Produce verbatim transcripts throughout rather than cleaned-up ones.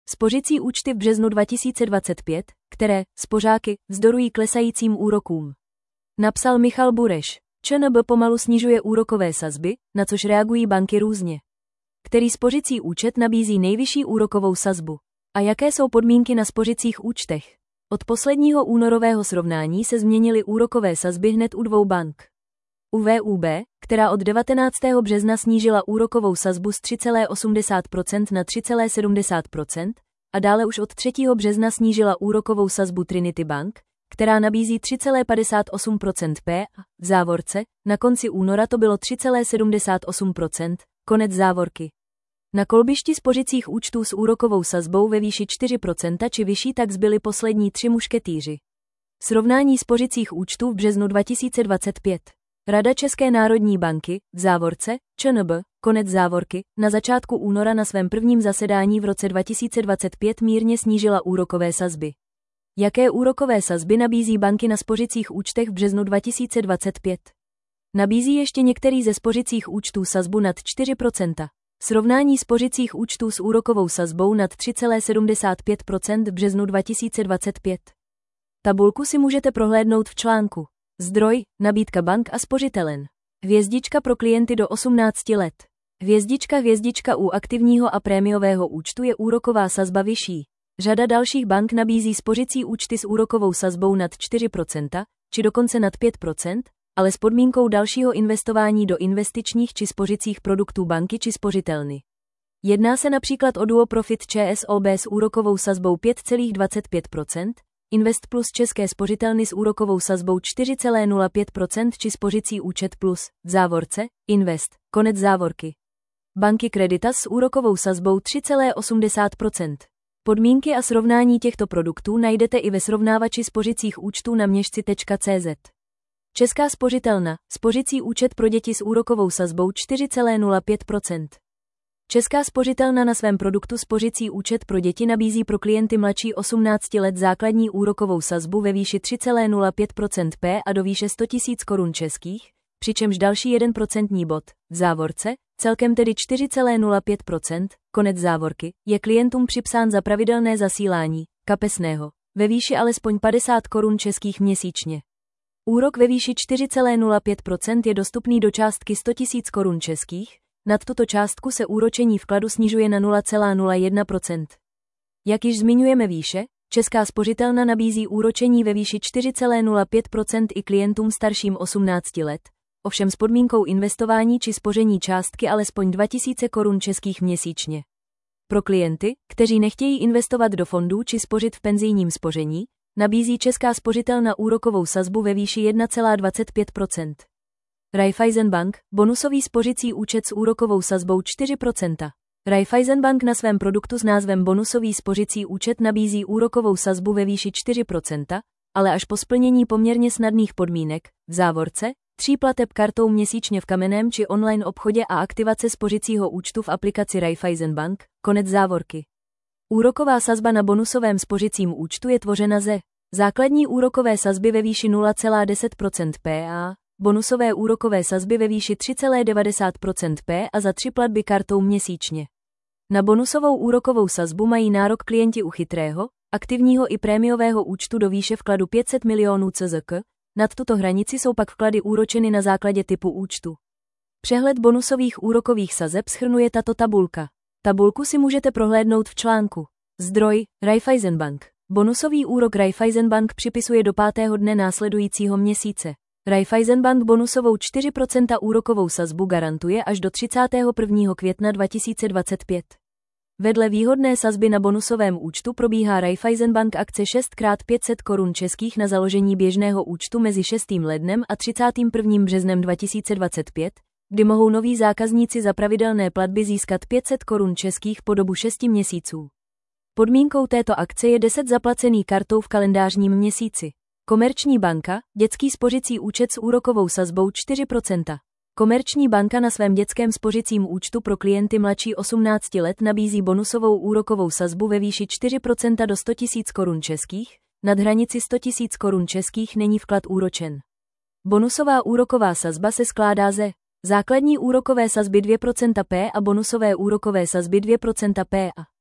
Spořicí účty v březnu dva tisíce dvacet pět, které, spořáky, vzdorují klesajícím úrokům. Napsal Michal Bureš. ČNB pomalu snižuje úrokové sazby, na což reagují banky různě. Který spořicí účet nabízí nejvyšší úrokovou sazbu? A jaké jsou podmínky na spořicích účtech? Od posledního únorového srovnání se změnily úrokové sazby hned u dvou bank. U V U B, která od devatenáctého března snížila úrokovou sazbu z tři celá osmdesát procenta na tři celá sedmdesát procenta, a dále už od třetího března snížila úrokovou sazbu Trinity Bank, která nabízí tři celá padesát osm procenta P a, v závorce, na konci února to bylo tři celá sedmdesát osm procenta, konec závorky. Na kolbišti spořicích účtů s úrokovou sazbou ve výši čtyři procenta či vyšší tak zbyli poslední tři mušketýři. Srovnání spořicích účtů v březnu dva tisíce dvacet pět. Rada České národní banky, v závorce, ČNB, konec závorky, na začátku února na svém prvním zasedání v roce dva tisíce dvacet pět mírně snížila úrokové sazby. Jaké úrokové sazby nabízí banky na spořicích účtech v březnu dva tisíce dvacet pět? Nabízí ještě některý ze spořicích účtů sazbu nad čtyři procenta. Srovnání spořicích účtů s úrokovou sazbou nad tři celá sedmdesát pět procenta v březnu dva tisíce dvacet pět. Tabulku si můžete prohlédnout v článku. Zdroj, nabídka bank a spořitelen. Hvězdička pro klienty do osmnácti let. Hvězdička hvězdička u aktivního a prémiového účtu je úroková sazba vyšší. Řada dalších bank nabízí spořicí účty s úrokovou sazbou nad čtyři procenta, či dokonce nad pět procent, ale s podmínkou dalšího investování do investičních či spořicích produktů banky či spořitelny. Jedná se například o Duo Profit ČSOB s úrokovou sazbou pět celá dvacet pět procenta, Invest Plus České spořitelny s úrokovou sazbou čtyři celá nula pět procenta či spořicí účet Plus, v závorce, Invest, konec závorky. Banky Creditas s úrokovou sazbou tři celá osmdesát procenta. Podmínky a srovnání těchto produktů najdete i ve srovnávači spořicích účtů na měšci tečka cé zet. Česká spořitelna, spořicí účet pro děti s úrokovou sazbou čtyři celá nula pět procenta. Česká spořitelna na svém produktu spořicí účet pro děti nabízí pro klienty mladší osmnácti let základní úrokovou sazbu ve výši tři celá nula pět procenta P a do výše sto tisíc korun českých, přičemž další jeden procentní bod, v závorce, celkem tedy čtyři celá nula pět procenta, konec závorky, je klientům připsán za pravidelné zasílání, kapesného, ve výši alespoň padesát korun českých měsíčně. Úrok ve výši čtyři celá nula pět procenta je dostupný do částky sto tisíc korun českých, nad tuto částku se úročení vkladu snižuje na nula celá nula jedna procenta. Jak již zmiňujeme výše, Česká spořitelna nabízí úročení ve výši čtyři celá nula pět procenta i klientům starším osmnácti let, ovšem s podmínkou investování či spoření částky alespoň dva tisíce korun českých měsíčně. Pro klienty, kteří nechtějí investovat do fondů či spořit v penzijním spoření, nabízí Česká spořitelna úrokovou sazbu ve výši jedna celá dvacet pět procenta. Raiffeisenbank, bonusový spořicí účet s úrokovou sazbou čtyři procenta. Raiffeisenbank na svém produktu s názvem bonusový spořicí účet nabízí úrokovou sazbu ve výši čtyři procenta, ale až po splnění poměrně snadných podmínek, v závorce, tří plateb kartou měsíčně v kamenném či online obchodě a aktivace spořicího účtu v aplikaci Raiffeisenbank, konec závorky. Úroková sazba na bonusovém spořicím účtu je tvořena ze základní úrokové sazby ve výši nula celá deset procenta P A, bonusové úrokové sazby ve výši tři celá devadesát procenta P a za tři platby kartou měsíčně. Na bonusovou úrokovou sazbu mají nárok klienti u chytrého, aktivního i prémiového účtu do výše vkladu pět set milionů C Z K, nad tuto hranici jsou pak vklady úročeny na základě typu účtu. Přehled bonusových úrokových sazeb shrnuje tato tabulka. Tabulku si můžete prohlédnout v článku. Zdroj, Raiffeisenbank. Bonusový úrok Raiffeisenbank připisuje do pátého dne následujícího měsíce. Raiffeisenbank bonusovou čtyři procenta úrokovou sazbu garantuje až do třicátého prvního května dva tisíce dvacet pět. Vedle výhodné sazby na bonusovém účtu probíhá Raiffeisenbank akce šest krát pět set korun českých na založení běžného účtu mezi šestým lednem a třicátým prvním březnem dva tisíce dvacet pět, kdy mohou noví zákazníci za pravidelné platby získat pět set korun českých po dobu šesti měsíců. Podmínkou této akce je deset zaplacený kartou v kalendářním měsíci. Komerční banka, dětský spořicí účet s úrokovou sazbou čtyři procenta. Komerční banka na svém dětském spořicím účtu pro klienty mladší osmnácti let nabízí bonusovou úrokovou sazbu ve výši čtyři procenta do sto tisíc korun českých, nad hranici sto tisíc korun českých není vklad úročen. Bonusová úroková sazba se skládá ze základní úrokové sazby dvě procenta P a bonusové úrokové sazby dvě procenta P a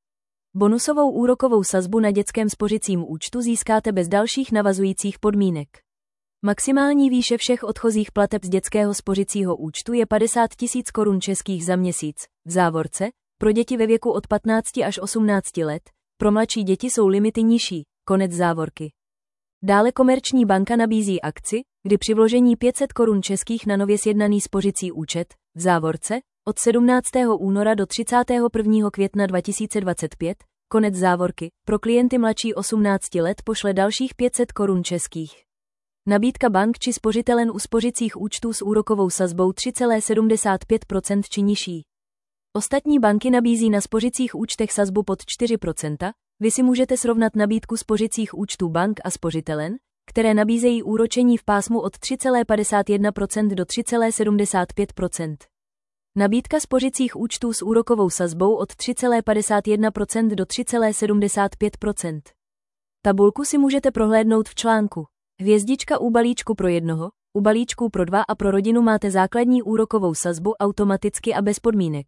Bonusovou úrokovou sazbu na dětském spořicím účtu získáte bez dalších navazujících podmínek. Maximální výše všech odchozích plateb z dětského spořicího účtu je padesát tisíc korun českých za měsíc, v závorce, pro děti ve věku od patnácti až osmnácti let, pro mladší děti jsou limity nižší, konec závorky. Dále Komerční banka nabízí akci, kdy při vložení pět set korun českých na nově sjednaný spořicí účet, v závorce, od sedmnáctého února do třicátého prvního května dva tisíce dvacet pět, konec závorky, pro klienty mladší osmnácti let pošle dalších pět set korun českých. Nabídka bank či spořitelen u spořicích účtů s úrokovou sazbou tři celá sedmdesát pět procenta či nižší. Ostatní banky nabízí na spořicích účtech sazbu pod čtyři procenta, vy si můžete srovnat nabídku spořicích účtů bank a spořitelen, které nabízejí úročení v pásmu od tři celá padesát jedna procenta do tři celá sedmdesát pět procenta. Nabídka spořicích účtů s úrokovou sazbou od tři celá padesát jedna procenta do tři celá sedmdesát pět procenta. Tabulku si můžete prohlédnout v článku. Hvězdička u balíčku pro jednoho, u balíčků pro dva a pro rodinu máte základní úrokovou sazbu automaticky a bez podmínek.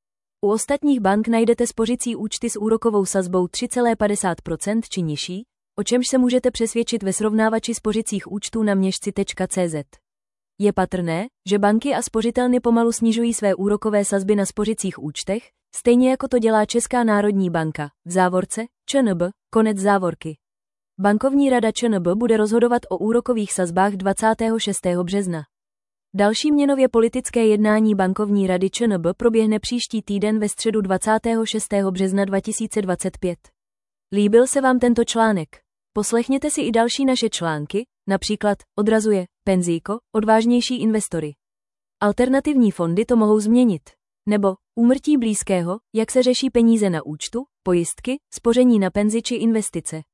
U ostatních bank najdete spořicí účty s úrokovou sazbou tři celá padesát procenta či nižší, o čemž se můžete přesvědčit ve srovnávači spořicích účtů na měšci tečka cé zet. Je patrné, že banky a spořitelny pomalu snižují své úrokové sazby na spořicích účtech, stejně jako to dělá Česká národní banka, v závorce, ČNB, konec závorky. Bankovní rada ČNB bude rozhodovat o úrokových sazbách dvacátého šestého března. Další měnově politické jednání bankovní rady ČNB proběhne příští týden ve středu dvacátého šestého března dva tisíce dvacet pět. Líbil se vám tento článek? Poslechněte si i další naše články, například Odrazuje, Penzíko, odvážnější investory. Alternativní fondy to mohou změnit. Nebo Úmrtí blízkého, jak se řeší peníze na účtu, pojistky, spoření na penzi či investice.